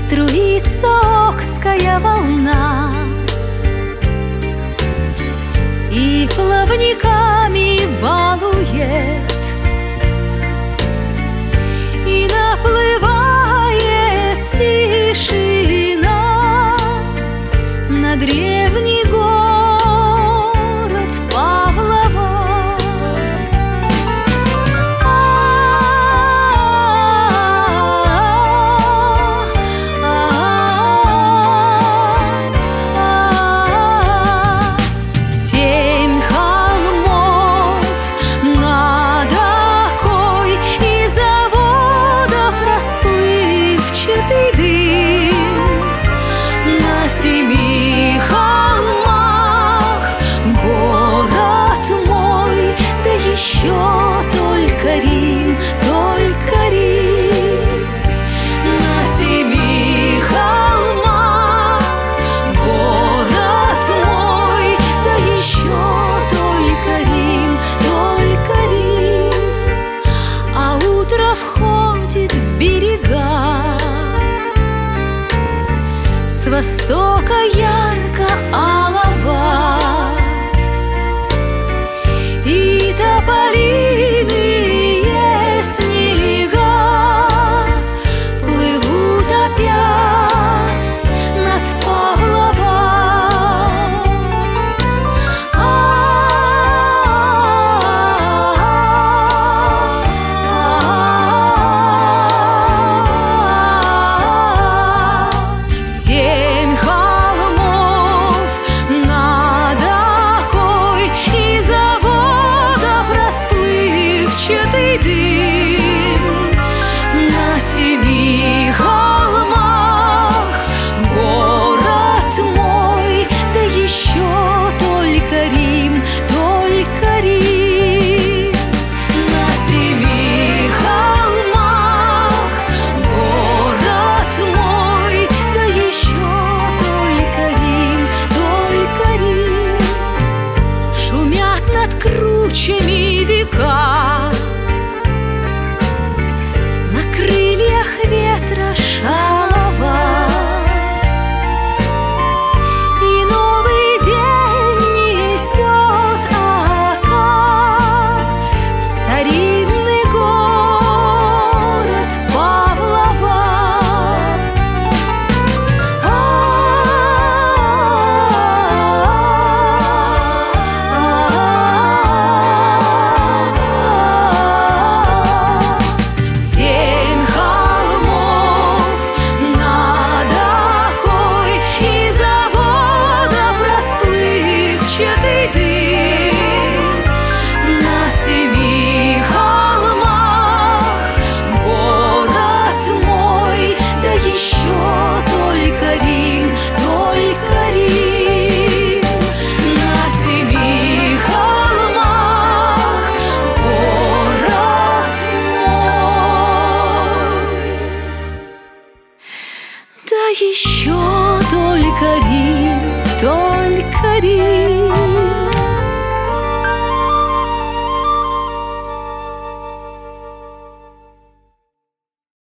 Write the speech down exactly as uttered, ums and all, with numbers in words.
струится Окская волна, и плавниками балует, и наплывает тишина на древний город Павлова. Семь холмов над Окой, и заводов расплывчатый дым. На семи холмах город мой, да еще только Рим, только Рим. На семи холмах город мой, да еще только Рим, только Рим. А утро входит в берега, с востока ярко-алова, и тополиные снега плывут опять над Павлова. Семь холмов над Окой, и заводов расплывчатый дым. На семи холмах город мой, да еще только Рим, только Рим. На семи холмах город мой, да еще только Рим, только Рим. Шумят над кручами века, на крыльях ветра шалова, и новый день несет Ока в старинный город Павлова. Семь холмов над Окой, и заводов расплывчатый дым. На семи холмах город мой, да еще только Рим, только Рим. На семи холмах город мой, да еще только Рим, только Рим.